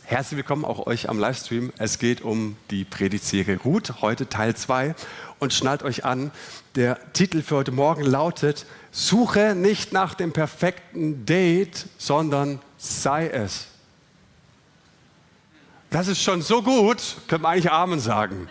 Herzlich willkommen auch euch am Livestream. Es geht um die Predigtserie Ruth, heute Teil 2. Und schnallt euch an, der Titel für heute Morgen lautet: Suche nicht nach dem perfekten Date, sondern sei es. Das ist schon so gut, können wir eigentlich Amen sagen.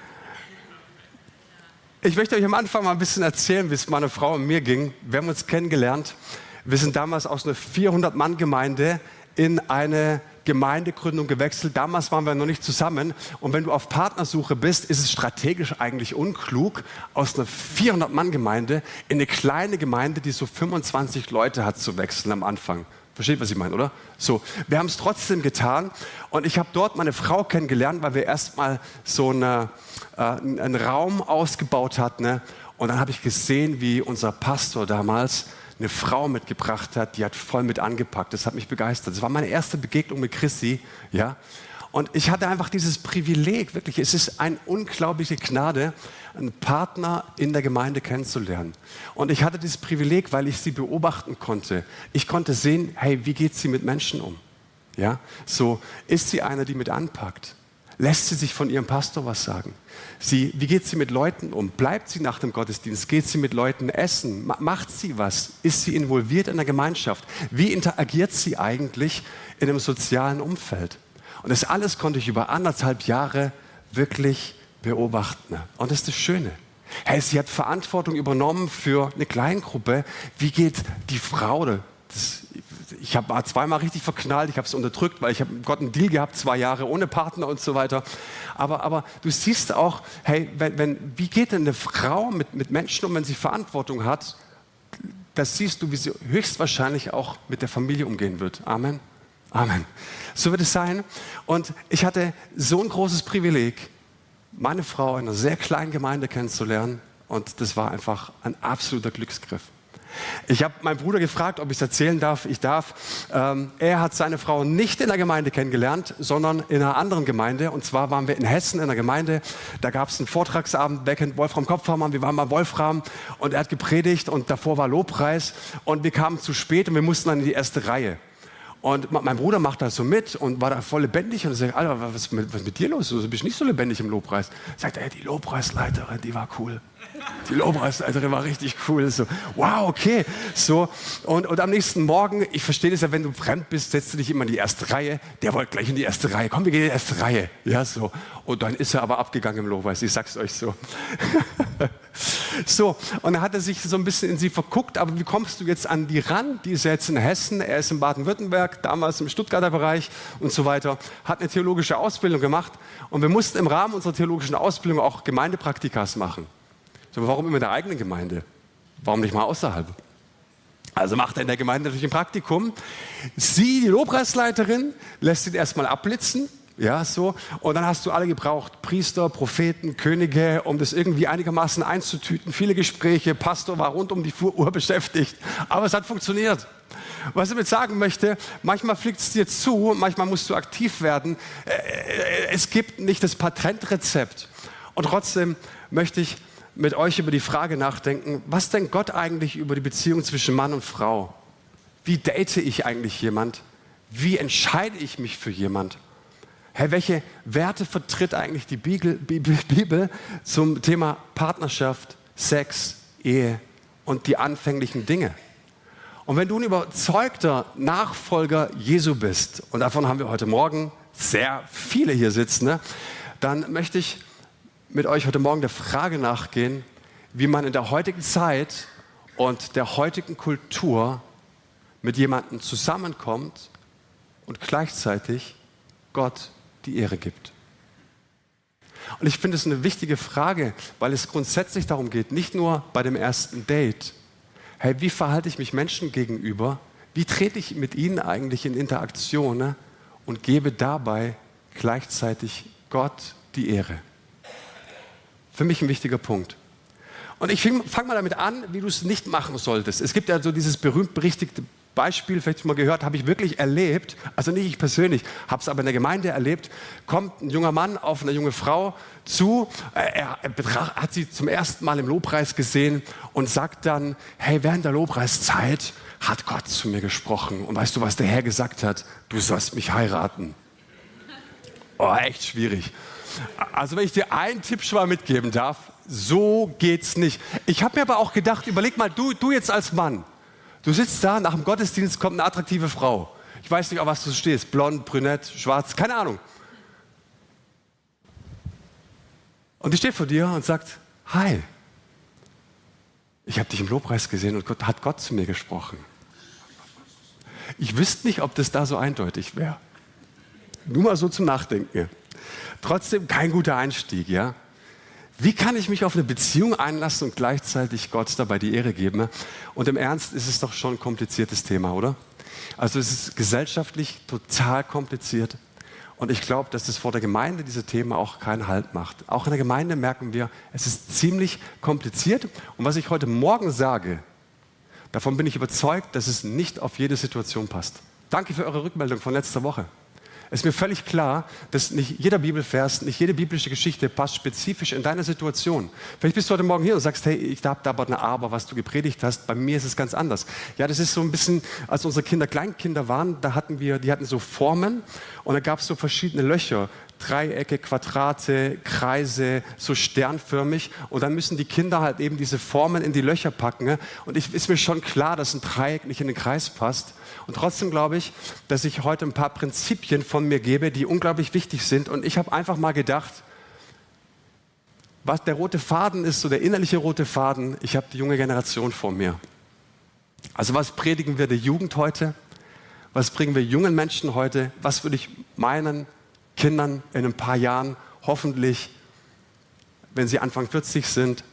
Ich möchte euch am Anfang mal ein bisschen erzählen, wie es meiner Frau und mir ging. Wir haben uns kennengelernt. Wir sind damals aus einer 400-Mann-Gemeinde in eine Gemeindegründung gewechselt. Damals waren wir noch nicht zusammen. Und wenn du auf Partnersuche bist, ist es strategisch eigentlich unklug, aus einer 400-Mann-Gemeinde in eine kleine Gemeinde, die so 25 Leute hat, zu wechseln am Anfang. Versteht, was ich meine, oder? So, wir haben es trotzdem getan. Und ich habe dort meine Frau kennengelernt, weil wir erstmal so einen Raum ausgebaut hatten. Ne? Und dann habe ich gesehen, wie unser Pastor damals eine Frau mitgebracht hat, die hat voll mit angepackt. Das hat mich begeistert. Das war meine erste Begegnung mit Christi. Ja? Und ich hatte einfach dieses Privileg, wirklich, es ist eine unglaubliche Gnade, einen Partner in der Gemeinde kennenzulernen. Und ich hatte dieses Privileg, weil ich sie beobachten konnte. Ich konnte sehen, hey, wie geht sie mit Menschen um? Ja? So, ist sie eine, die mit anpackt? Lässt sie sich von ihrem Pastor was sagen? Wie geht sie mit Leuten um? Bleibt sie nach dem Gottesdienst? Geht sie mit Leuten essen? Macht sie was? Ist sie involviert in der Gemeinschaft? Wie interagiert sie eigentlich in einem sozialen Umfeld? Und das alles konnte ich über 1,5 Jahre wirklich beobachten. Und das ist das Schöne. Hey, sie hat Verantwortung übernommen für eine Kleingruppe. Wie geht die Frau? Ich war zweimal richtig verknallt, ich habe es unterdrückt, weil ich habe Gott einen Deal gehabt, 2 Jahre ohne Partner und so weiter. Aber du siehst auch, hey, wie geht denn eine Frau mit Menschen um, wenn sie Verantwortung hat? Das siehst du, wie sie höchstwahrscheinlich auch mit der Familie umgehen wird. Amen. Amen. So wird es sein. Und ich hatte so ein großes Privileg, meine Frau in einer sehr kleinen Gemeinde kennenzulernen. Und das war einfach ein absoluter Glücksgriff. Ich habe meinen Bruder gefragt, ob ich es erzählen darf. Ich darf. Er hat seine Frau nicht in der Gemeinde kennengelernt, sondern in einer anderen Gemeinde. Und zwar waren wir in Hessen in einer Gemeinde. Da gab es einen Vortragsabend. Wer kennt Wolfram Kopfhammer? Wir waren bei Wolfram und er hat gepredigt und davor war Lobpreis. Und wir kamen zu spät und wir mussten dann in die erste Reihe. Und mein Bruder macht da so mit und war da voll lebendig. Und ich sage, Alter, was ist mit dir los? Du bist nicht so lebendig im Lobpreis. Sagt er, die Lobpreisleiterin, die war cool. Die Lobpreisleiterin war richtig cool. So, wow, okay. So, und am nächsten Morgen, ich verstehe das ja, wenn du fremd bist, setzt du dich immer in die erste Reihe. Der wollte gleich in die erste Reihe. Komm, wir gehen in die erste Reihe. Ja, so. Und dann ist er aber abgegangen im Lobpreis. Ich sag's euch so. So, und dann hat er sich so ein bisschen in sie verguckt. Aber wie kommst du jetzt an die ran? Die ist ja jetzt in Hessen, er ist in Baden-Württemberg, damals im Stuttgarter Bereich und so weiter. Hat eine theologische Ausbildung gemacht. Und wir mussten im Rahmen unserer theologischen Ausbildung auch Gemeindepraktikas machen. So, warum immer in der eigenen Gemeinde? Warum nicht mal außerhalb? Also macht er in der Gemeinde natürlich ein Praktikum. Sie, die Lobpreisleiterin, lässt ihn erstmal abblitzen. Ja, so. Und dann hast du alle gebraucht. Priester, Propheten, Könige, um das irgendwie einigermaßen einzutüten. Viele Gespräche. Pastor war rund um die Uhr beschäftigt. Aber es hat funktioniert. Was ich damit sagen möchte, manchmal fliegt es dir zu, manchmal musst du aktiv werden. Es gibt nicht das Patentrezept. Und trotzdem möchte ich mit euch über die Frage nachdenken, was denkt Gott eigentlich über die Beziehung zwischen Mann und Frau? Wie date ich eigentlich jemand? Wie entscheide ich mich für jemand? Hey, welche Werte vertritt eigentlich die Bibel zum Thema Partnerschaft, Sex, Ehe und die anfänglichen Dinge? Und wenn du ein überzeugter Nachfolger Jesu bist, und davon haben wir heute Morgen sehr viele hier sitzen, ne, dann möchte ich mit euch heute Morgen der Frage nachgehen, wie man in der heutigen Zeit und der heutigen Kultur mit jemandem zusammenkommt und gleichzeitig Gott die Ehre gibt. Und ich finde es eine wichtige Frage, weil es grundsätzlich darum geht, nicht nur bei dem ersten Date, hey, wie verhalte ich mich Menschen gegenüber, wie trete ich mit ihnen eigentlich in Interaktion, ne, und gebe dabei gleichzeitig Gott die Ehre. Für mich ein wichtiger Punkt. Und ich fange mal damit an, wie du es nicht machen solltest. Es gibt ja so dieses berühmt-berichtigte Beispiel, vielleicht mal gehört, habe ich wirklich erlebt, also nicht ich persönlich, habe es aber in der Gemeinde erlebt, kommt ein junger Mann auf eine junge Frau zu, er hat sie zum ersten Mal im Lobpreis gesehen und sagt dann, hey, während der Lobpreiszeit hat Gott zu mir gesprochen und weißt du, was der Herr gesagt hat? Du sollst mich heiraten. Oh, echt schwierig. Also wenn ich dir einen Tipp schon mal mitgeben darf, so geht's nicht. Ich habe mir aber auch gedacht, überleg mal, du jetzt als Mann, du sitzt da, nach dem Gottesdienst kommt eine attraktive Frau. Ich weiß nicht, auf was du stehst, blond, brünett, schwarz, keine Ahnung. Und die steht vor dir und sagt, hi, ich habe dich im Lobpreis gesehen und hat Gott zu mir gesprochen. Ich wüsste nicht, ob das da so eindeutig wäre. Nur mal so zum Nachdenken. Trotzdem kein guter Einstieg, ja? Wie kann ich mich auf eine Beziehung einlassen und gleichzeitig Gott dabei die Ehre geben? Und im Ernst ist es doch schon ein kompliziertes Thema, oder? Also es ist gesellschaftlich total kompliziert. Und ich glaube, dass es vor der Gemeinde diese Themen auch keinen Halt macht. Auch in der Gemeinde merken wir, es ist ziemlich kompliziert. Und was ich heute Morgen sage, davon bin ich überzeugt, dass es nicht auf jede Situation passt. Danke für eure Rückmeldung von letzter Woche. Es ist mir völlig klar, dass nicht jeder Bibelvers, nicht jede biblische Geschichte passt spezifisch in deine Situation. Vielleicht bist du heute Morgen hier und sagst, hey, ich habe da aber eine Aber, was du gepredigt hast. Bei mir ist es ganz anders. Ja, das ist so ein bisschen, als unsere Kinder Kleinkinder waren, die hatten so Formen und da gab es so verschiedene Löcher. Dreiecke, Quadrate, Kreise, so sternförmig. Und dann müssen die Kinder halt eben diese Formen in die Löcher packen. Und ist mir schon klar, dass ein Dreieck nicht in den Kreis passt. Und trotzdem glaube ich, dass ich heute ein paar Prinzipien von mir gebe, die unglaublich wichtig sind. Und ich habe einfach mal gedacht, was der rote Faden ist, so der innerliche rote Faden, ich habe die junge Generation vor mir. Also was predigen wir der Jugend heute? Was bringen wir jungen Menschen heute? Was würde ich meinen Kindern in ein paar Jahren, hoffentlich, wenn sie Anfang 40 sind,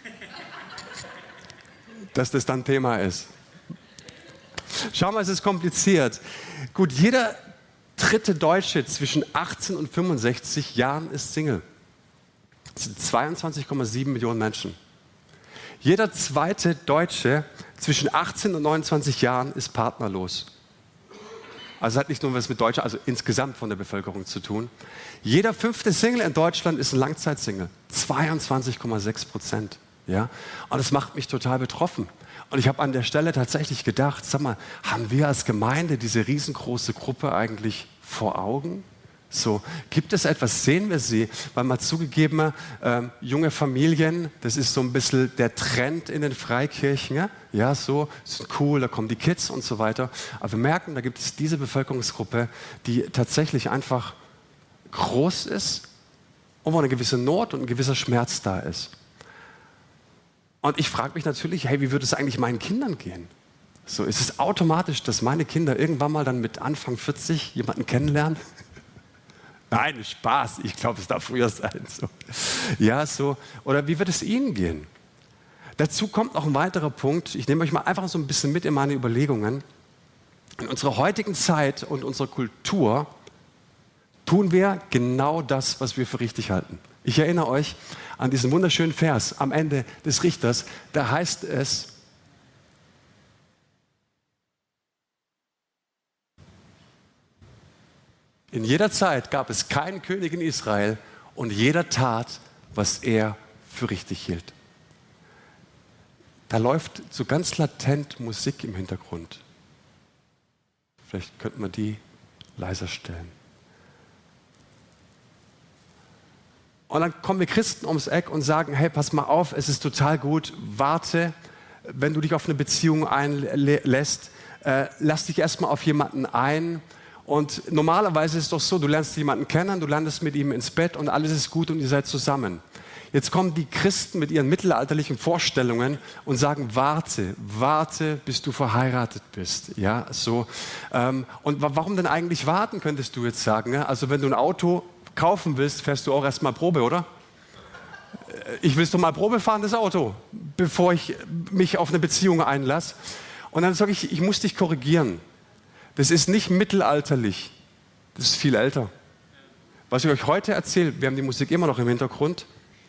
dass das dann Thema ist. Schau mal, es ist kompliziert. Gut, jeder dritte Deutsche zwischen 18 und 65 Jahren ist Single. Das sind 22,7 Millionen Menschen. Jeder zweite Deutsche zwischen 18 und 29 Jahren ist partnerlos. Also hat nicht nur was mit Deutschland, also insgesamt von der Bevölkerung zu tun. Jeder fünfte Single in Deutschland ist ein Langzeitsingle. 22,6%. Ja? Und das macht mich total betroffen. Und ich habe an der Stelle tatsächlich gedacht, sag mal, haben wir als Gemeinde diese riesengroße Gruppe eigentlich vor Augen? So, gibt es etwas, sehen wir sie? Weil mal zugegeben, junge Familien, das ist so ein bisschen der Trend in den Freikirchen. Ja, so, sind cool, da kommen die Kids und so weiter. Aber wir merken, da gibt es diese Bevölkerungsgruppe, die tatsächlich einfach groß ist und wo eine gewisse Not und ein gewisser Schmerz da ist. Und ich frage mich natürlich, hey, wie würde es eigentlich meinen Kindern gehen? So, ist es automatisch, dass meine Kinder irgendwann mal dann mit Anfang 40 jemanden kennenlernen? Nein, Spaß. Ich glaube, es darf früher sein. So. Ja, so. Oder wie wird es Ihnen gehen? Dazu kommt noch ein weiterer Punkt. Ich nehme euch mal einfach so ein bisschen mit in meine Überlegungen. In unserer heutigen Zeit und unserer Kultur tun wir genau das, was wir für richtig halten. Ich erinnere euch an diesen wunderschönen Vers am Ende des Richters. Da heißt es, in jeder Zeit gab es keinen König in Israel und jeder tat, was er für richtig hielt. Da läuft so ganz latent Musik im Hintergrund. Vielleicht könnte man die leiser stellen. Und dann kommen wir Christen ums Eck und sagen, hey, pass mal auf, es ist total gut, warte, wenn du dich auf eine Beziehung einlässt, lass dich erstmal auf jemanden ein. Und normalerweise ist es doch so, du lernst jemanden kennen, du landest mit ihm ins Bett und alles ist gut und ihr seid zusammen. Jetzt kommen die Christen mit ihren mittelalterlichen Vorstellungen und sagen, warte, bis du verheiratet bist. Ja, so. Und warum denn eigentlich warten, könntest du jetzt sagen. Ne? Also wenn du ein Auto kaufen willst, fährst du auch erstmal Probe, oder? Ich will doch mal Probe fahren, das Auto, bevor ich mich auf eine Beziehung einlasse. Und dann sage ich muss dich korrigieren. Das ist nicht mittelalterlich, das ist viel älter. Was ich euch heute erzähle, wir haben die Musik immer noch im Hintergrund,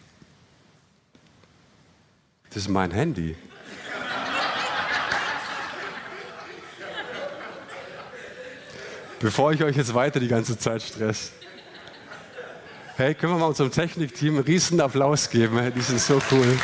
das ist mein Handy. Bevor ich euch jetzt weiter die ganze Zeit stress. Hey, können wir mal unserem Technikteam einen riesen Applaus geben? Die sind so cool.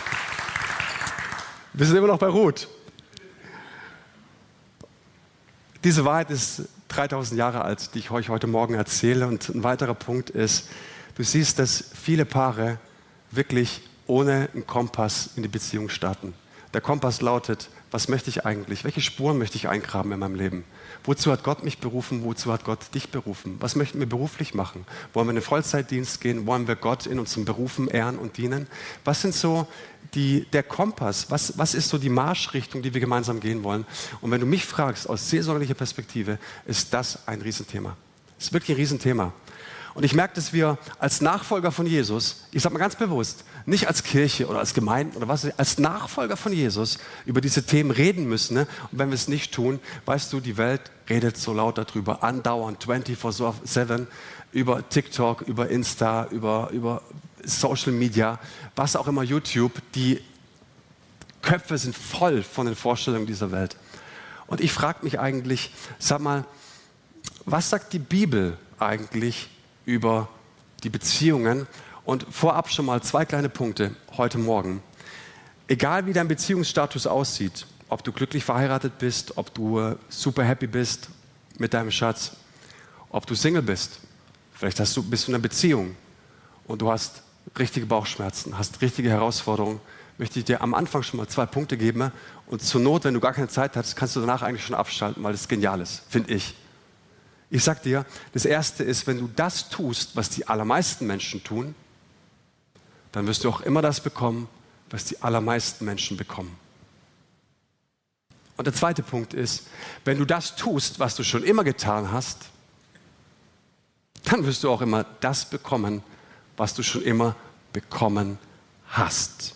Wir sind immer noch bei Ruth. Diese Wahrheit ist 3000 Jahre alt, die ich euch heute Morgen erzähle. Und ein weiterer Punkt ist, du siehst, dass viele Paare wirklich ohne einen Kompass in die Beziehung starten. Der Kompass lautet, was möchte ich eigentlich? Welche Spuren möchte ich eingraben in meinem Leben? Wozu hat Gott mich berufen? Wozu hat Gott dich berufen? Was möchten wir beruflich machen? Wollen wir in den Vollzeitdienst gehen? Wollen wir Gott in unseren Berufen ehren und dienen? Was sind so der Kompass? Was ist so die Marschrichtung, die wir gemeinsam gehen wollen? Und wenn du mich fragst, aus seelsorgerlicher Perspektive, ist das ein Riesenthema. Das ist wirklich ein Riesenthema. Und ich merke, dass wir als Nachfolger von Jesus, ich sage mal ganz bewusst, nicht als Kirche oder als Gemeinde oder was, als Nachfolger von Jesus über diese Themen reden müssen. Ne? Und wenn wir es nicht tun, weißt du, die Welt redet so laut darüber, andauernd, 24/7, über TikTok, über Insta, über Social Media, was auch immer, YouTube. Die Köpfe sind voll von den Vorstellungen dieser Welt. Und ich frage mich eigentlich, sag mal, was sagt die Bibel eigentlich über die Beziehungen? Und vorab schon mal 2 kleine Punkte heute Morgen. Egal wie dein Beziehungsstatus aussieht, ob du glücklich verheiratet bist, ob du super happy bist mit deinem Schatz, ob du Single bist, vielleicht bist du in einer Beziehung und du hast richtige Bauchschmerzen, hast richtige Herausforderungen, möchte ich dir am Anfang schon mal 2 Punkte geben und zur Not, wenn du gar keine Zeit hast, kannst du danach eigentlich schon abschalten, weil das genial ist, finde ich. Ich sag dir, das Erste ist, wenn du das tust, was die allermeisten Menschen tun, dann wirst du auch immer das bekommen, was die allermeisten Menschen bekommen. Und der zweite Punkt ist, wenn du das tust, was du schon immer getan hast, dann wirst du auch immer das bekommen, was du schon immer bekommen hast.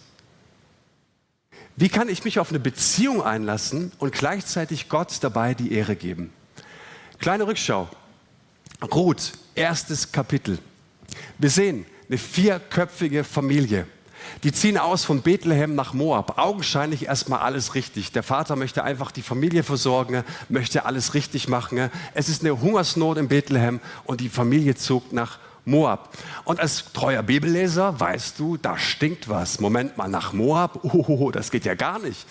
Wie kann ich mich auf eine Beziehung einlassen und gleichzeitig Gott dabei die Ehre geben? Kleine Rückschau. Ruth, 1. Kapitel. Wir sehen eine 4-köpfige Familie. Die ziehen aus von Bethlehem nach Moab. Augenscheinlich erstmal alles richtig. Der Vater möchte einfach die Familie versorgen, möchte alles richtig machen. Es ist eine Hungersnot in Bethlehem und die Familie zog nach Moab. Und als treuer Bibelleser weißt du, da stinkt was. Moment mal, nach Moab? Das geht ja gar nicht.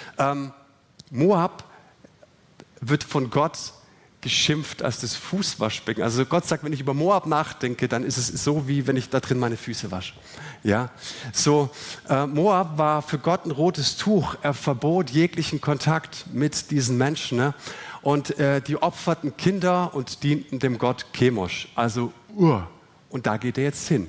Moab wird von Gott geschimpft als das Fußwaschbecken. Also Gott sagt, wenn ich über Moab nachdenke, dann ist es so, wie wenn ich da drin meine Füße wasche. Ja? So, Moab war für Gott ein rotes Tuch. Er verbot jeglichen Kontakt mit diesen Menschen. Ne? Und die opferten Kinder und dienten dem Gott Chemosh, also Ur. Und da geht er jetzt hin.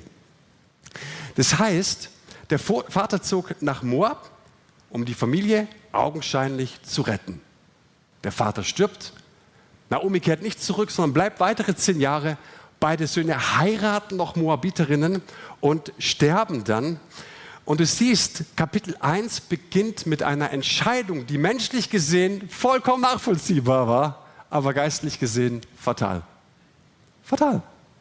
Das heißt, der Vater zog nach Moab, um die Familie augenscheinlich zu retten. Der Vater stirbt. Naomi kehrt nicht zurück, sondern bleibt weitere 10 Jahre. Beide Söhne heiraten noch Moabiterinnen und sterben dann. Und du siehst, Kapitel 1 beginnt mit einer Entscheidung, die menschlich gesehen vollkommen nachvollziehbar war, aber geistlich gesehen fatal. Fatal.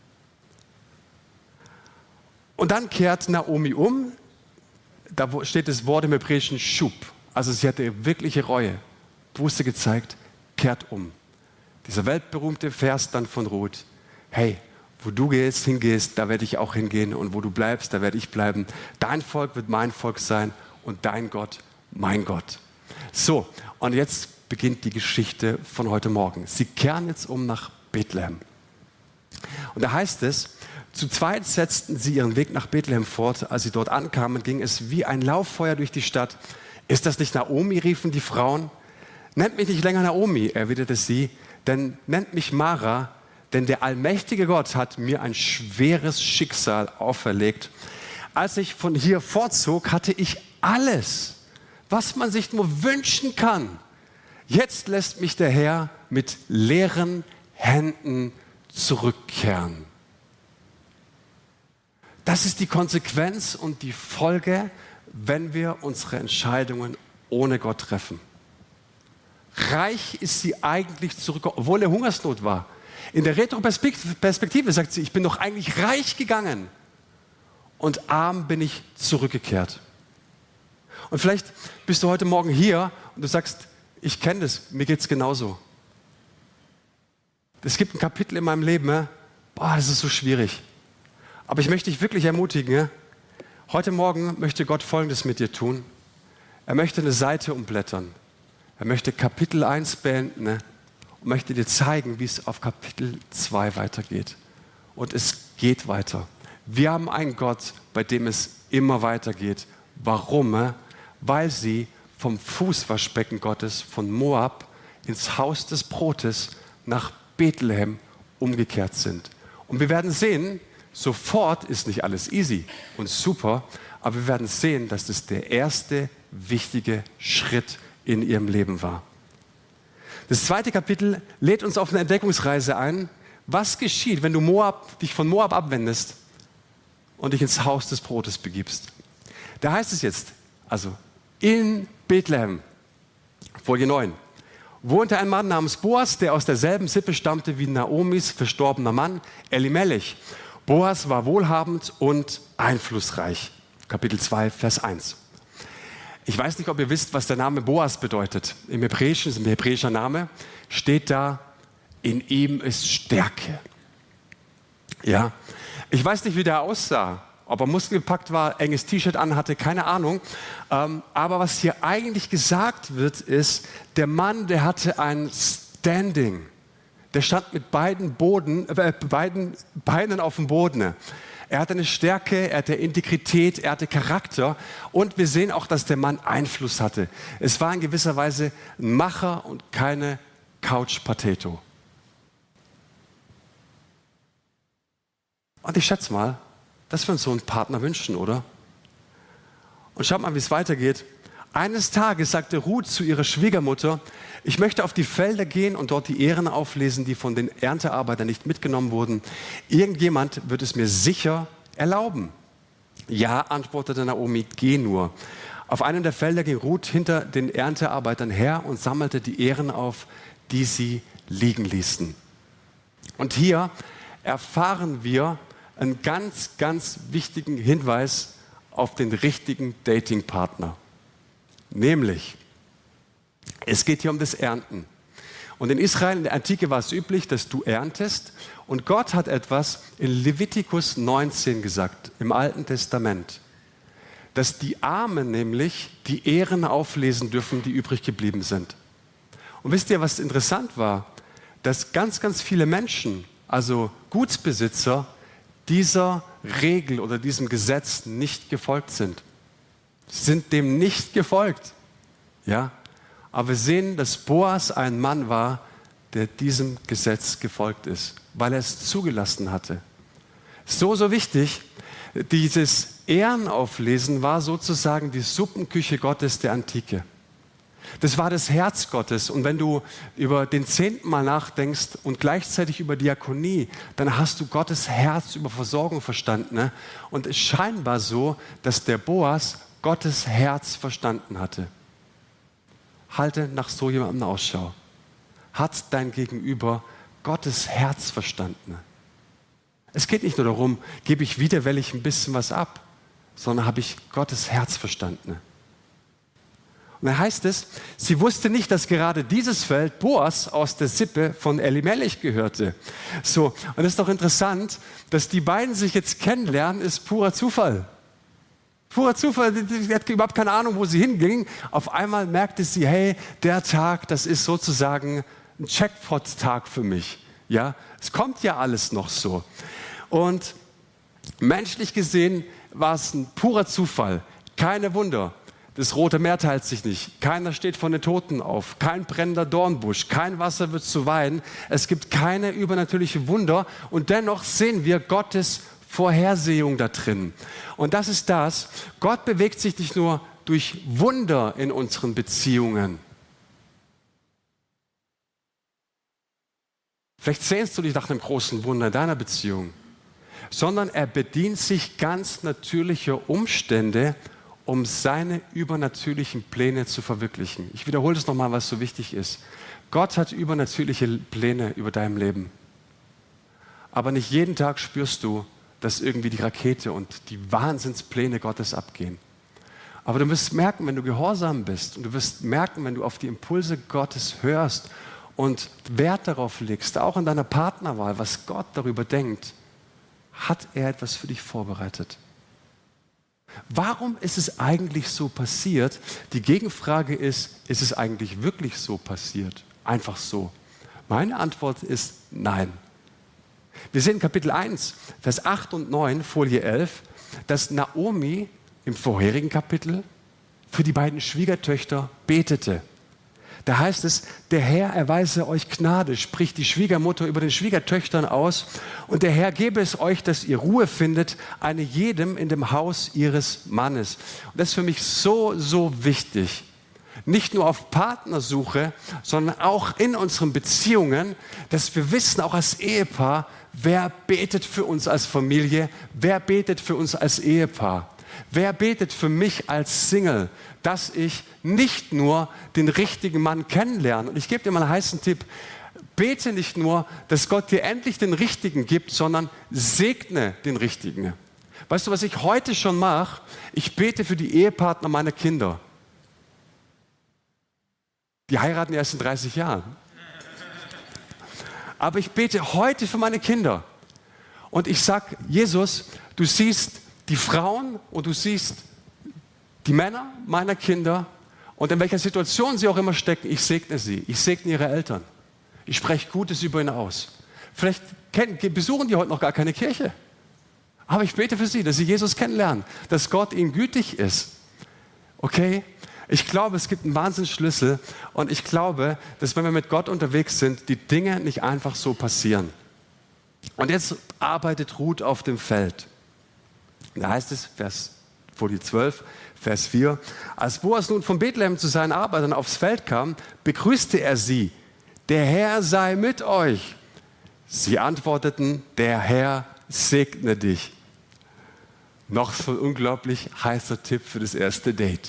Und dann kehrt Naomi um. Da steht das Wort im Hebräischen Schub. Also sie hatte wirkliche Reue. Buße gezeigt, kehrt um. Dieser weltberühmte Vers dann von Ruth. Hey, wo du hingehst, da werde ich auch hingehen. Und wo du bleibst, da werde ich bleiben. Dein Volk wird mein Volk sein und dein Gott mein Gott. So, und jetzt beginnt die Geschichte von heute Morgen. Sie kehren jetzt um nach Bethlehem. Und da heißt es, zu zweit setzten sie ihren Weg nach Bethlehem fort. Als sie dort ankamen, ging es wie ein Lauffeuer durch die Stadt. Ist das nicht Naomi, riefen die Frauen. Nennt mich nicht länger Naomi, erwiderte sie, denn nennt mich Mara, denn der allmächtige Gott hat mir ein schweres Schicksal auferlegt. Als ich von hier fortzog, hatte ich alles, was man sich nur wünschen kann. Jetzt lässt mich der Herr mit leeren Händen zurückkehren. Das ist die Konsequenz und die Folge, wenn wir unsere Entscheidungen ohne Gott treffen. Reich ist sie eigentlich zurückgekommen, obwohl eine Hungersnot war. In der Retroperspektive sagt sie, ich bin doch eigentlich reich gegangen und arm bin ich zurückgekehrt. Und vielleicht bist du heute Morgen hier und du sagst, ich kenne das, mir geht es genauso. Es gibt ein Kapitel in meinem Leben, das ist so schwierig. Aber ich möchte dich wirklich ermutigen, heute Morgen möchte Gott Folgendes mit dir tun. Er möchte eine Seite umblättern. Er möchte Kapitel 1 beenden und und möchte dir zeigen, wie es auf Kapitel 2 weitergeht. Und es geht weiter. Wir haben einen Gott, bei dem es immer weitergeht. Warum? Weil sie vom Fußwaschbecken Gottes von Moab ins Haus des Brotes nach Bethlehem umgekehrt sind. Und wir werden sehen, sofort ist nicht alles easy und super, aber wir werden sehen, dass das der erste wichtige Schritt in ihrem Leben war. Das zweite Kapitel lädt uns auf eine Entdeckungsreise ein. Was geschieht, wenn du dich von Moab abwendest und dich ins Haus des Brotes begibst? Da heißt es jetzt, also in Bethlehem, Folie 9, wohnte ein Mann namens Boas, der aus derselben Sippe stammte wie Naomis verstorbener Mann, Elimelech. Boas war wohlhabend und einflussreich. Kapitel 2, Vers 1. Ich weiß nicht, ob ihr wisst, was der Name Boas bedeutet. Im Hebräischen, ist ein hebräischer Name, steht da, in ihm ist Stärke. Ja, ich weiß nicht, wie der aussah, ob er muskelgepackt war, enges T-Shirt anhatte, keine Ahnung. Aber was hier eigentlich gesagt wird, ist, der Mann, der hatte ein Standing. Der stand mit beiden Beinen auf dem Boden. Er hatte eine Stärke, er hatte Integrität, er hatte Charakter und wir sehen auch, dass der Mann Einfluss hatte. Es war in gewisser Weise ein Macher und keine Couch-Potato. Und ich schätze mal, dass wir uns so einen Partner wünschen, oder? Und schaut mal, wie es weitergeht. Eines Tages sagte Ruth zu ihrer Schwiegermutter, ich möchte auf die Felder gehen und dort die Ähren auflesen, die von den Erntearbeitern nicht mitgenommen wurden. Irgendjemand wird es mir sicher erlauben. Ja, antwortete Naomi, geh nur. Auf einem der Felder ging Ruth hinter den Erntearbeitern her und sammelte die Ähren auf, die sie liegen ließen. Und hier erfahren wir einen ganz, ganz wichtigen Hinweis auf den richtigen Datingpartner. Nämlich, es geht hier um das Ernten. Und in Israel, in der Antike war es üblich, dass du erntest. Und Gott hat etwas in Levitikus 19 gesagt, im Alten Testament, dass die Armen nämlich die Ähren auflesen dürfen, die übrig geblieben sind. Und wisst ihr, was interessant war? Dass ganz, ganz viele Menschen, also Gutsbesitzer, dieser Regel oder diesem Gesetz nicht gefolgt sind. Sind dem nicht gefolgt. Ja? Aber wir sehen, dass Boas ein Mann war, der diesem Gesetz gefolgt ist, weil er es zugelassen hatte. So wichtig, dieses Ehrenauflesen war sozusagen die Suppenküche Gottes der Antike. Das war das Herz Gottes. Und wenn du über den Zehnten mal nachdenkst und gleichzeitig über Diakonie, dann hast du Gottes Herz über Versorgung verstanden. Ne? Und es ist scheinbar so, dass der Boas Gottes Herz verstanden hatte. Halte nach so jemandem Ausschau. Hat dein Gegenüber Gottes Herz verstanden? Es geht nicht nur darum, gebe ich widerwillig ein bisschen was ab, sondern habe ich Gottes Herz verstanden. Und dann heißt es, sie wusste nicht, dass gerade dieses Feld Boas aus der Sippe von Elimelech gehörte. So, und es ist doch interessant, dass die beiden sich jetzt kennenlernen, ist purer Zufall. Purer Zufall, sie hat überhaupt keine Ahnung, wo sie hinging. Auf einmal merkte sie, hey, der Tag, das ist sozusagen ein Jackpot-Tag für mich. Ja, es kommt ja alles noch so. Und menschlich gesehen war es ein purer Zufall. Keine Wunder. Das Rote Meer teilt sich nicht. Keiner steht von den Toten auf. Kein brennender Dornbusch. Kein Wasser wird zu Wein. Es gibt keine übernatürlichen Wunder. Und dennoch sehen wir Gottes Vorhersehung da drin. Und das ist das. Gott bewegt sich nicht nur durch Wunder in unseren Beziehungen. Vielleicht sehnst du dich nach einem großen Wunder in deiner Beziehung. Sondern er bedient sich ganz natürlicher Umstände, um seine übernatürlichen Pläne zu verwirklichen. Ich wiederhole das nochmal, was so wichtig ist. Gott hat übernatürliche Pläne über dein Leben. Aber nicht jeden Tag spürst du, dass irgendwie die Rakete und die Wahnsinnspläne Gottes abgehen. Aber du wirst merken, wenn du gehorsam bist und du wirst merken, wenn du auf die Impulse Gottes hörst und Wert darauf legst, auch in deiner Partnerwahl, was Gott darüber denkt, hat er etwas für dich vorbereitet. Warum ist es eigentlich so passiert? Die Gegenfrage ist es eigentlich wirklich so passiert? Einfach so. Meine Antwort ist nein. Wir sehen in Kapitel 1, Vers 8 und 9, Folie 11, dass Naomi im vorherigen Kapitel für die beiden Schwiegertöchter betete. Da heißt es, der Herr erweise euch Gnade, spricht die Schwiegermutter über den Schwiegertöchtern aus, und der Herr gebe es euch, dass ihr Ruhe findet, eine jedem in dem Haus ihres Mannes. Und das ist für mich so, so wichtig. Nicht nur auf Partnersuche, sondern auch in unseren Beziehungen, dass wir wissen, auch als Ehepaar, wer betet für uns als Familie, wer betet für uns als Ehepaar. Wer betet für mich als Single, dass ich nicht nur den richtigen Mann kennenlerne? Und ich gebe dir mal einen heißen Tipp. Bete nicht nur, dass Gott dir endlich den Richtigen gibt, sondern segne den Richtigen. Weißt du, was ich heute schon mache? Ich bete für die Ehepartner meiner Kinder. Die heiraten erst in 30 Jahren. Aber ich bete heute für meine Kinder. Und ich sage, Jesus, du siehst die Frauen und du siehst die Männer meiner Kinder und in welcher Situation sie auch immer stecken, ich segne sie. Ich segne ihre Eltern. Ich spreche Gutes über ihnen aus. Vielleicht besuchen die heute noch gar keine Kirche. Aber ich bete für sie, dass sie Jesus kennenlernen, dass Gott ihnen gütig ist. Okay? Ich glaube, es gibt einen Wahnsinnsschlüssel und ich glaube, dass wenn wir mit Gott unterwegs sind, die Dinge nicht einfach so passieren. Und jetzt arbeitet Ruth auf dem Feld. Da heißt es, Folie 12, Vers 4, als Boas nun von Bethlehem zu seinen Arbeitern aufs Feld kam, begrüßte er sie. Der Herr sei mit euch. Sie antworteten, der Herr segne dich. Noch so ein unglaublich heißer Tipp für das erste Date.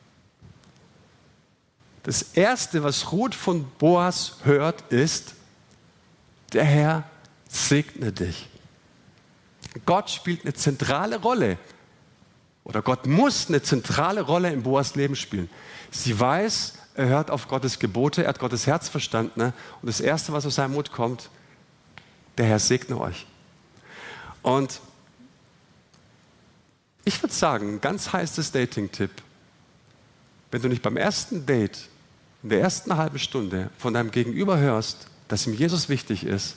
Das Erste, was Ruth von Boas hört, ist, der Herr segne dich. Gott spielt eine zentrale Rolle. Oder Gott muss eine zentrale Rolle in Boas Leben spielen. Sie weiß, er hört auf Gottes Gebote, er hat Gottes Herz verstanden. Ne? Und das Erste, was aus seinem Mund kommt, der Herr segne euch. Und ich würde sagen, ein ganz heißes Dating-Tipp. Wenn du nicht beim ersten Date, in der ersten halben Stunde von deinem Gegenüber hörst, dass ihm Jesus wichtig ist,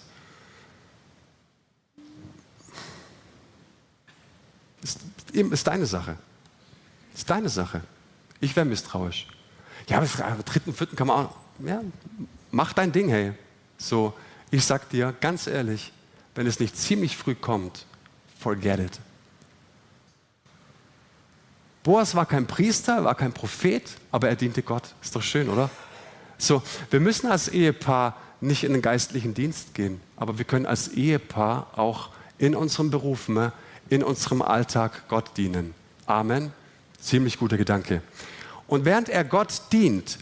ist deine Sache. Ist deine Sache. Ich wäre misstrauisch. Ja, aber am dritten, vierten kann man auch, ja, mach dein Ding, hey. So, ich sag dir ganz ehrlich, wenn es nicht ziemlich früh kommt, forget it. Boas war kein Priester, war kein Prophet, aber er diente Gott. Ist doch schön, oder? So, wir müssen als Ehepaar nicht in den geistlichen Dienst gehen, aber wir können als Ehepaar auch in unseren Berufen, in unserem Alltag Gott dienen. Amen. Ziemlich guter Gedanke. Und während er Gott dient,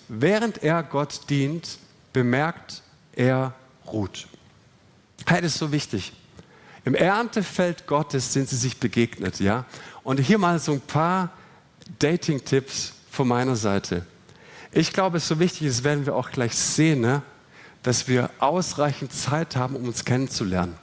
bemerkt er Ruth. Hey, das ist so wichtig. Im Erntefeld Gottes sind sie sich begegnet, ja? Und hier mal so ein paar Dating-Tipps von meiner Seite. Ich glaube, es ist so wichtig, das werden wir auch gleich sehen, ne? Dass wir ausreichend Zeit haben, um uns kennenzulernen.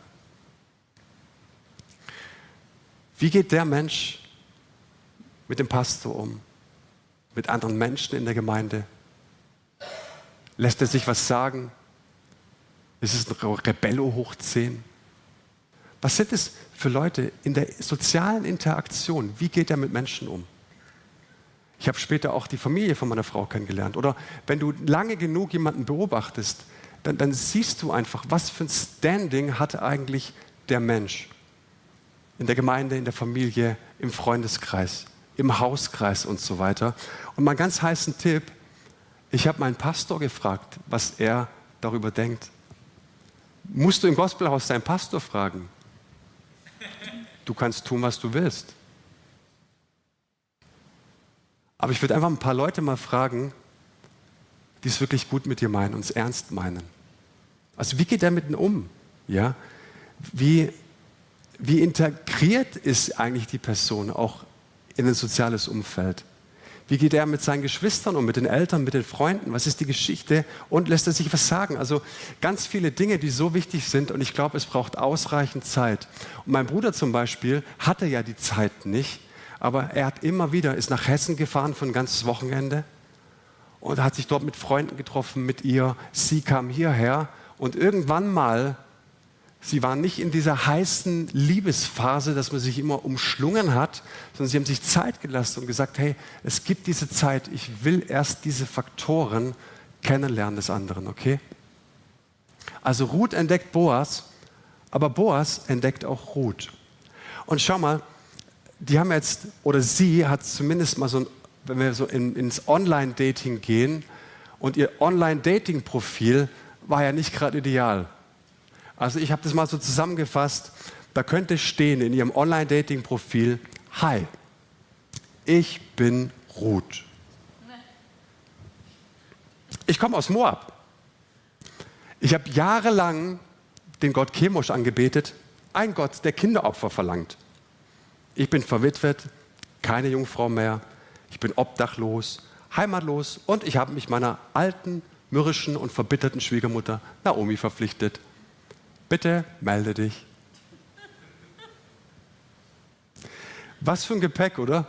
Wie geht der Mensch mit dem Pastor um? Mit anderen Menschen in der Gemeinde? Lässt er sich was sagen? Ist es ein Rebello hoch 10? Was sind es für Leute in der sozialen Interaktion? Wie geht er mit Menschen um? Ich habe später auch die Familie von meiner Frau kennengelernt. Oder wenn du lange genug jemanden beobachtest, dann siehst du einfach, was für ein Standing hat eigentlich der Mensch. In der Gemeinde, in der Familie, im Freundeskreis, im Hauskreis und so weiter. Und mal einen ganz heißen Tipp, ich habe meinen Pastor gefragt, was er darüber denkt. Musst du im Gospelhaus deinen Pastor fragen? Du kannst tun, was du willst. Aber ich würde einfach ein paar Leute mal fragen, die es wirklich gut mit dir meinen und es ernst meinen. Also wie geht er mit ihnen um? Ja? Wie integriert ist eigentlich die Person auch in ein soziales Umfeld? Wie geht er mit seinen Geschwistern um, mit den Eltern, mit den Freunden? Was ist die Geschichte? Und lässt er sich was sagen? Also ganz viele Dinge, die so wichtig sind. Und ich glaube, es braucht ausreichend Zeit. Und mein Bruder zum Beispiel hatte ja die Zeit nicht. Aber er hat immer wieder, ist nach Hessen gefahren für ein ganzes Wochenende. Und hat sich dort mit Freunden getroffen, mit ihr. Sie kam hierher. Und irgendwann mal, sie waren nicht in dieser heißen Liebesphase, dass man sich immer umschlungen hat, sondern sie haben sich Zeit gelassen und gesagt, hey, es gibt diese Zeit, ich will erst diese Faktoren kennenlernen des anderen, okay? Also Ruth entdeckt Boas, aber Boas entdeckt auch Ruth. Und schau mal, die haben jetzt, oder sie hat zumindest mal so ein, wenn wir so ins Online-Dating gehen, und ihr Online-Dating-Profil war ja nicht gerade ideal. Also ich habe das mal so zusammengefasst, da könnte stehen in ihrem Online-Dating-Profil, hi, ich bin Ruth. Ich komme aus Moab. Ich habe jahrelang den Gott Chemosh angebetet, ein Gott, der Kinderopfer verlangt. Ich bin verwitwet, keine Jungfrau mehr, ich bin obdachlos, heimatlos und ich habe mich meiner alten, mürrischen und verbitterten Schwiegermutter Naomi verpflichtet. Bitte melde dich. Was für ein Gepäck, oder?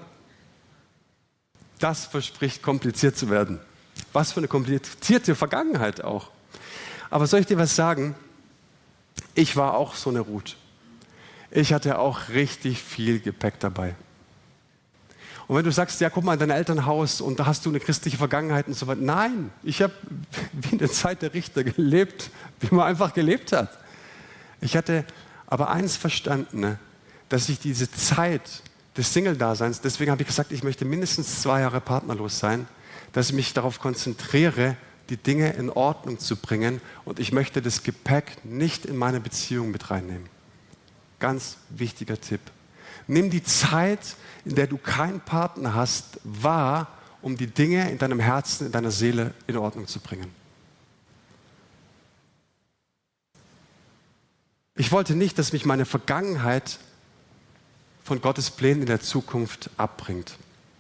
Das verspricht kompliziert zu werden. Was für eine komplizierte Vergangenheit auch. Aber soll ich dir was sagen? Ich war auch so eine Ruth. Ich hatte auch richtig viel Gepäck dabei. Und wenn du sagst, ja, guck mal in dein Elternhaus und da hast du eine christliche Vergangenheit und so weiter. Nein, ich habe wie in der Zeit der Richter gelebt, wie man einfach gelebt hat. Ich hatte aber eins verstanden, ne, dass ich diese Zeit des Single-Daseins, deswegen habe ich gesagt, ich möchte mindestens 2 Jahre partnerlos sein, dass ich mich darauf konzentriere, die Dinge in Ordnung zu bringen und ich möchte das Gepäck nicht in meine Beziehung mit reinnehmen. Ganz wichtiger Tipp. Nimm die Zeit, in der du keinen Partner hast, wahr, um die Dinge in deinem Herzen, in deiner Seele in Ordnung zu bringen. Ich wollte nicht, dass mich meine Vergangenheit von Gottes Plänen in der Zukunft abbringt.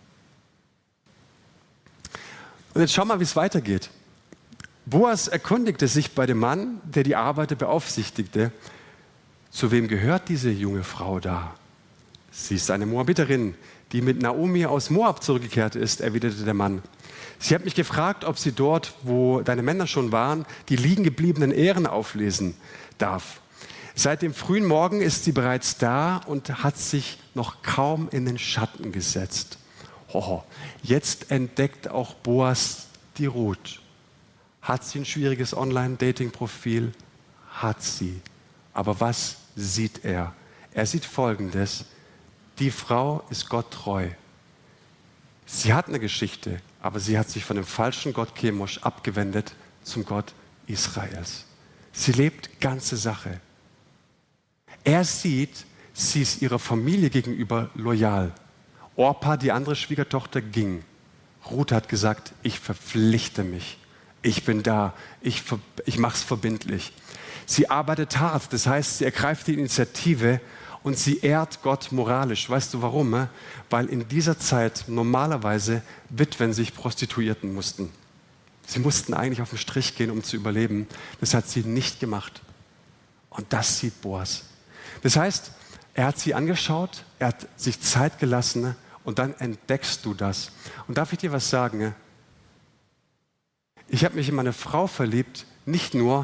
Und jetzt schau mal, wie es weitergeht. Boas erkundigte sich bei dem Mann, der die Arbeiter beaufsichtigte, zu wem gehört diese junge Frau da? Sie ist eine Moabiterin, die mit Naomi aus Moab zurückgekehrt ist, erwiderte der Mann. Sie hat mich gefragt, ob sie dort, wo deine Männer schon waren, die liegen gebliebenen Ähren auflesen darf. Seit dem frühen Morgen ist sie bereits da und hat sich noch kaum in den Schatten gesetzt. Hoho, jetzt entdeckt auch Boas die Ruth. Hat sie ein schwieriges Online-Dating-Profil? Hat sie. Aber was sieht er? Er sieht Folgendes. Die Frau ist Gott treu. Sie hat eine Geschichte, aber sie hat sich von dem falschen Gott Chemosh abgewendet zum Gott Israels. Sie lebt ganze Sache. Er sieht, sie ist ihrer Familie gegenüber loyal. Orpa, die andere Schwiegertochter, ging. Ruth hat gesagt, ich verpflichte mich. Ich bin da. Ich mache es verbindlich. Sie arbeitet hart, das heißt, sie ergreift die Initiative und sie ehrt Gott moralisch. Weißt du warum? Weil in dieser Zeit normalerweise Witwen sich prostituierten mussten. Sie mussten eigentlich auf den Strich gehen, um zu überleben. Das hat sie nicht gemacht. Und das sieht Boas. Das heißt, er hat sie angeschaut, er hat sich Zeit gelassen und dann entdeckst du das. Und darf ich dir was sagen? Ich habe mich in meine Frau verliebt, nicht nur,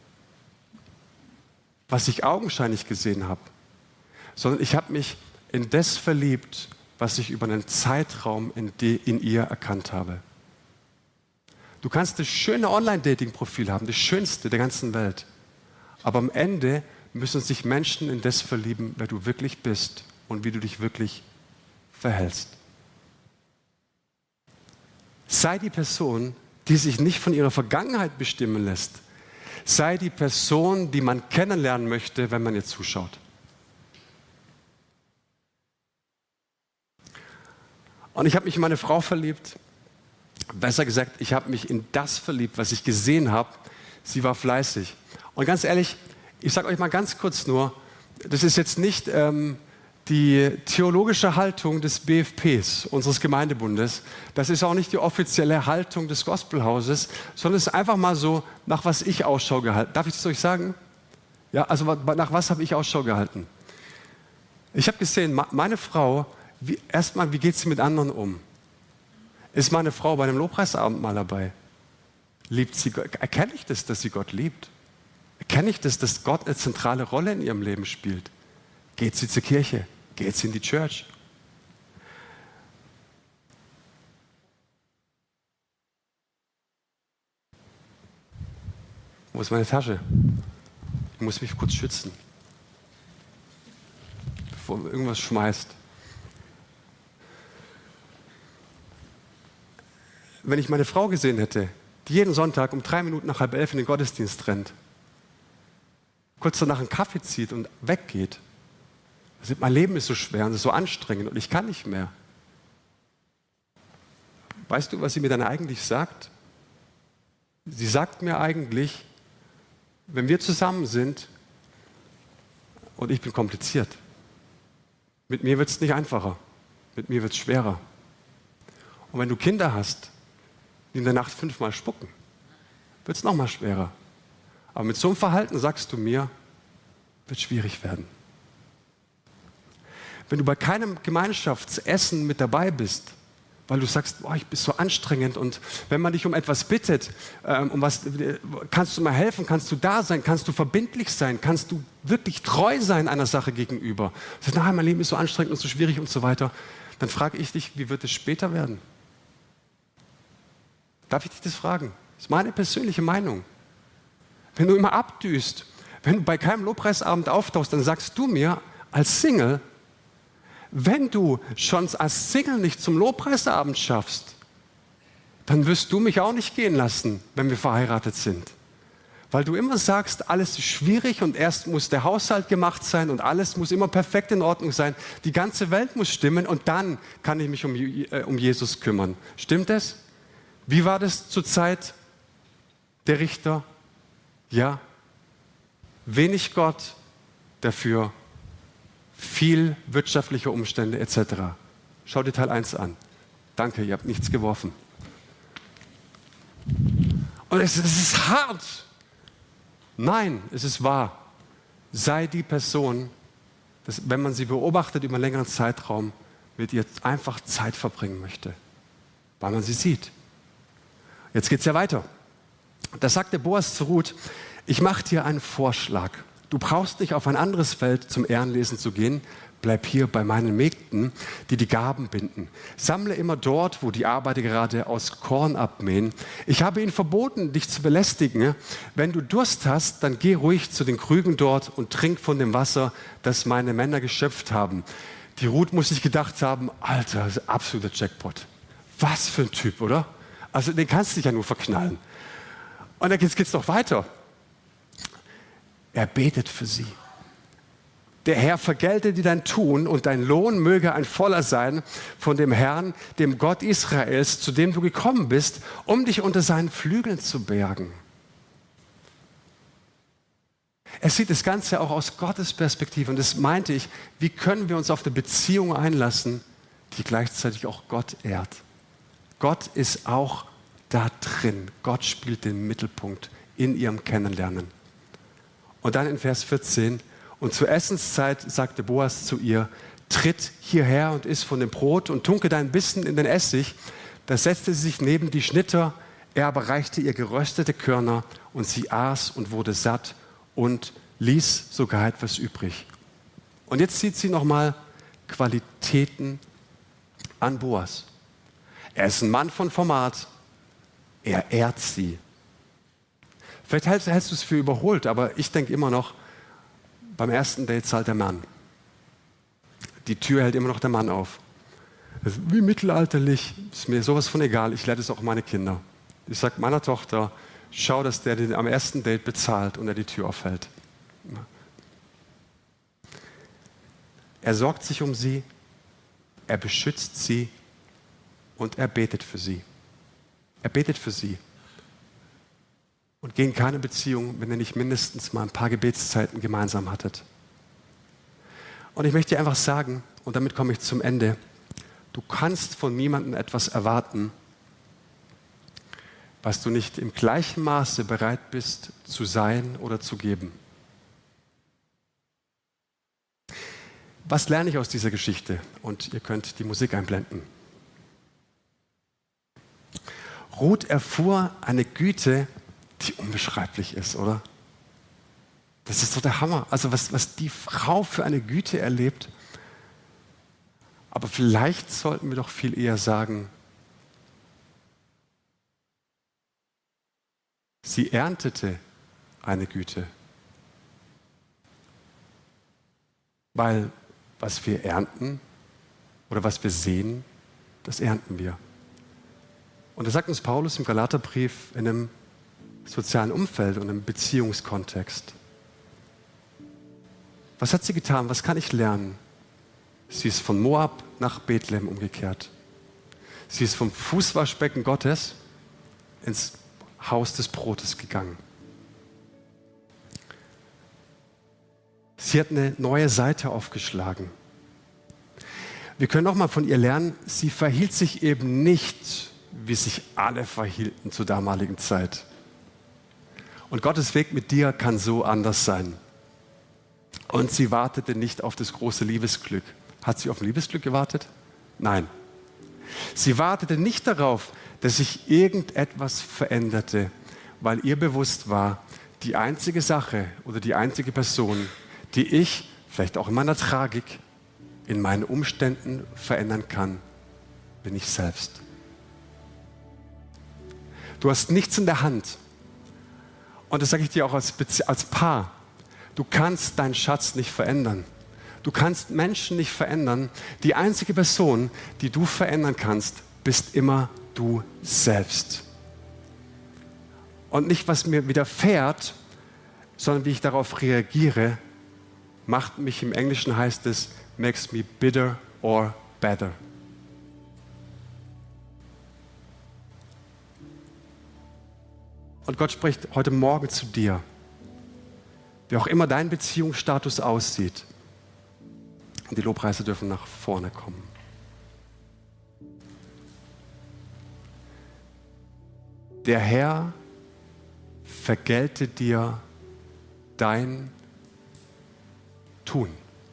was ich augenscheinlich gesehen habe, sondern ich habe mich in das verliebt, was ich über einen Zeitraum in ihr erkannt habe. Du kannst das schöne Online-Dating-Profil haben, das schönste der ganzen Welt. Aber am Ende müssen sich Menschen in das verlieben, wer du wirklich bist und wie du dich wirklich verhältst. Sei die Person, die sich nicht von ihrer Vergangenheit bestimmen lässt. Sei die Person, die man kennenlernen möchte, wenn man ihr zuschaut. Und ich habe mich in meine Frau verliebt. Besser gesagt, ich habe mich in das verliebt, was ich gesehen habe. Sie war fleißig. Und ganz ehrlich, ich sage euch mal ganz kurz nur, das ist jetzt nicht die theologische Haltung des BFPs, unseres Gemeindebundes. Das ist auch nicht die offizielle Haltung des Gospelhauses, sondern es ist einfach mal so, nach was ich Ausschau gehalten. Darf ich das euch sagen? Ja, also nach was habe ich Ausschau gehalten? Ich habe gesehen, meine Frau, erstmal, wie geht sie mit anderen um? Ist meine Frau bei einem Lobpreisabend mal dabei? Liebt sie, erkenne ich das, dass sie Gott liebt? kenne ich das, dass Gott eine zentrale Rolle in ihrem Leben spielt. Geht sie zur Kirche? Geht sie in die Church? Wo ist meine Tasche? Ich muss mich kurz schützen, bevor man irgendwas schmeißt. Wenn ich meine Frau gesehen hätte, die jeden Sonntag um 3 Minuten nach 10:30 in den Gottesdienst rennt, kurz danach einen Kaffee zieht und weggeht, also mein Leben ist so schwer und es ist so anstrengend und ich kann nicht mehr. Weißt du, was sie mir dann eigentlich sagt? Sie sagt mir eigentlich, wenn wir zusammen sind und ich bin kompliziert, mit mir wird es nicht einfacher, mit mir wird es schwerer. Und wenn du Kinder hast, die in der Nacht 5-mal spucken, wird es noch mal schwerer. Aber mit so einem Verhalten, sagst du mir, wird schwierig werden. Wenn du bei keinem Gemeinschaftsessen mit dabei bist, weil du sagst, boah, ich bin so anstrengend und wenn man dich um etwas bittet, kannst du mal helfen, kannst du da sein, kannst du verbindlich sein, kannst du wirklich treu sein einer Sache gegenüber. Du sagst, nein, mein Leben ist so anstrengend und so schwierig und so weiter. Dann frage ich dich, wie wird es später werden? Darf ich dich das fragen? Das ist meine persönliche Meinung. Wenn du immer abdüst, wenn du bei keinem Lobpreisabend auftauchst, dann sagst du mir als Single, wenn du schon als Single nicht zum Lobpreisabend schaffst, dann wirst du mich auch nicht gehen lassen, wenn wir verheiratet sind. Weil du immer sagst, alles ist schwierig und erst muss der Haushalt gemacht sein und alles muss immer perfekt in Ordnung sein. Die ganze Welt muss stimmen und dann kann ich mich um Jesus kümmern. Stimmt es? Wie war das zur Zeit der Richter? Ja, wenig Gott, dafür viel wirtschaftliche Umstände etc. Schau dir Teil 1 an. Danke, ihr habt nichts geworfen. Und es ist hart. Nein, es ist wahr. Sei die Person, dass, wenn man sie beobachtet über einen längeren Zeitraum, mit ihr einfach Zeit verbringen möchte, weil man sie sieht. Jetzt geht es ja weiter. Da sagte Boas zu Ruth, ich mache dir einen Vorschlag. Du brauchst nicht auf ein anderes Feld zum Ehrenlesen zu gehen. Bleib hier bei meinen Mägden, die die Garben binden. Sammle immer dort, wo die Arbeiter gerade aus Korn abmähen. Ich habe ihnen verboten, dich zu belästigen. Wenn du Durst hast, dann geh ruhig zu den Krügen dort und trink von dem Wasser, das meine Männer geschöpft haben. Die Ruth muss sich gedacht haben, Alter, das ist ein absoluter Jackpot. Was für ein Typ, oder? Also den kannst du dich ja nur verknallen. Und dann geht's noch weiter. Er betet für sie. Der Herr vergelte dir dein Tun und dein Lohn möge ein voller sein von dem Herrn, dem Gott Israels, zu dem du gekommen bist, um dich unter seinen Flügeln zu bergen. Er sieht das Ganze auch aus Gottes Perspektive und das meinte ich, wie können wir uns auf eine Beziehung einlassen, die gleichzeitig auch Gott ehrt. Gott ist auch da drin. Gott spielt den Mittelpunkt in ihrem Kennenlernen. Und dann in Vers 14, und zur Essenszeit sagte Boas zu ihr, tritt hierher und iss von dem Brot und tunke dein Bissen in den Essig. Da setzte sie sich neben die Schnitter, er aber reichte ihr geröstete Körner und sie aß und wurde satt und ließ sogar etwas übrig. Und jetzt sieht sie nochmal Qualitäten an Boas. Er ist ein Mann von Format, er ehrt sie. Vielleicht hältst du es für überholt, aber ich denke immer noch, beim ersten Date zahlt der Mann. Die Tür hält immer noch der Mann auf. Wie mittelalterlich, ist mir sowas von egal, ich lehre das auch meine Kinder. Ich sage meiner Tochter, schau, dass der den am ersten Date bezahlt und er die Tür aufhält. Er sorgt sich um sie, er beschützt sie und er betet für sie. Er betet für sie. Und geh in keine Beziehung, wenn ihr nicht mindestens mal ein paar Gebetszeiten gemeinsam hattet. Und ich möchte dir einfach sagen, und damit komme ich zum Ende, du kannst von niemandem etwas erwarten, was du nicht im gleichen Maße bereit bist zu sein oder zu geben. Was lerne ich aus dieser Geschichte? Und ihr könnt die Musik einblenden. Ruth erfuhr eine Güte, die unbeschreiblich ist, oder? Das ist so der Hammer. Also was die Frau für eine Güte erlebt. Aber vielleicht sollten wir doch viel eher sagen, sie erntete eine Güte. Weil was wir ernten oder was wir sehen, das ernten wir. Und das sagt uns Paulus im Galaterbrief in einem sozialen Umfeld und einem Beziehungskontext. Was hat sie getan? Was kann ich lernen? Sie ist von Moab nach Bethlehem umgekehrt. Sie ist vom Fußwaschbecken Gottes ins Haus des Brotes gegangen. Sie hat eine neue Seite aufgeschlagen. Wir können auch mal von ihr lernen, sie verhielt sich eben nicht, wie sich alle verhielten zur damaligen Zeit. Und Gottes Weg mit dir kann so anders sein. Und sie wartete nicht auf das große Liebesglück. Hat sie auf ein Liebesglück gewartet? Nein. Sie wartete nicht darauf, dass sich irgendetwas veränderte, weil ihr bewusst war, die einzige Sache oder die einzige Person, die ich, vielleicht auch in meiner Tragik, in meinen Umständen verändern kann, bin ich selbst. Du hast nichts in der Hand. Und das sage ich dir auch als Paar. Du kannst deinen Schatz nicht verändern. Du kannst Menschen nicht verändern. Die einzige Person, die du verändern kannst, bist immer du selbst. Und nicht, was mir widerfährt, sondern wie ich darauf reagiere, macht mich, im Englischen heißt es, makes me bitter or better. Und Gott spricht heute Morgen zu dir, wie auch immer dein Beziehungsstatus aussieht. Und die Lobpreise dürfen nach vorne kommen. Der Herr vergelte dir dein Tun.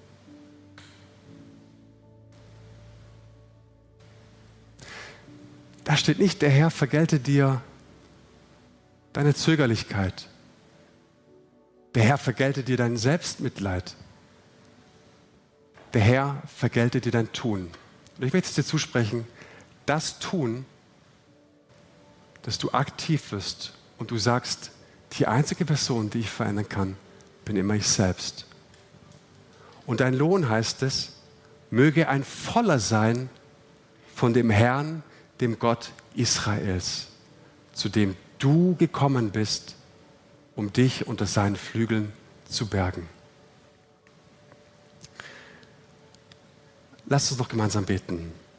Da steht nicht, der Herr vergelte dir deine Zögerlichkeit. Der Herr vergelte dir dein Selbstmitleid. Der Herr vergelte dir dein Tun. Und ich möchte es dir zusprechen, das Tun, dass du aktiv wirst und du sagst, die einzige Person, die ich verändern kann, bin immer ich selbst. Und dein Lohn, heißt es, möge ein voller sein von dem Herrn, dem Gott Israels, zu dem du gekommen bist, um dich unter seinen Flügeln zu bergen. Lass uns noch gemeinsam beten.